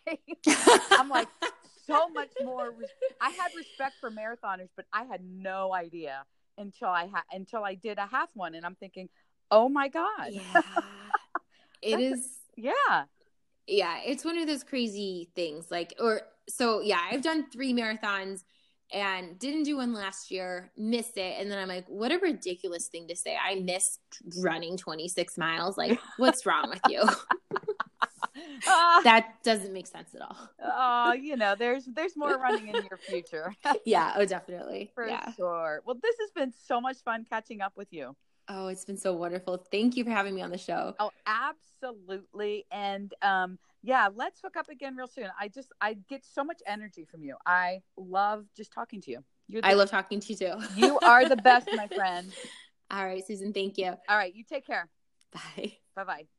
C: I'm like, so much more. I had respect for marathoners, but I had no idea until I had until I did a half one, and I'm thinking, oh my God.
B: Yeah. It is.
C: Yeah.
B: Yeah. It's one of those crazy things. Like, or so, yeah, I've done three marathons and didn't do one last year, missed it. And then I'm like, what a ridiculous thing to say. I missed running twenty-six miles. Like, what's wrong with you? Uh, that doesn't make sense at all.
C: Oh, you know, there's there's more running in your future.
B: Yeah. Oh, definitely.
C: For
B: yeah.
C: sure. Well, this has been so much fun catching up with you.
B: Oh, it's been so wonderful. Thank you for having me on the show.
C: Oh, absolutely. And um, yeah, let's hook up again real soon. I just, I get so much energy from you. I love just talking to you. You're the,
B: I love talking to you too.
C: You are the best, my friend.
B: All right, Susan. Thank you.
C: All right. You take care.
B: Bye.
C: Bye-bye.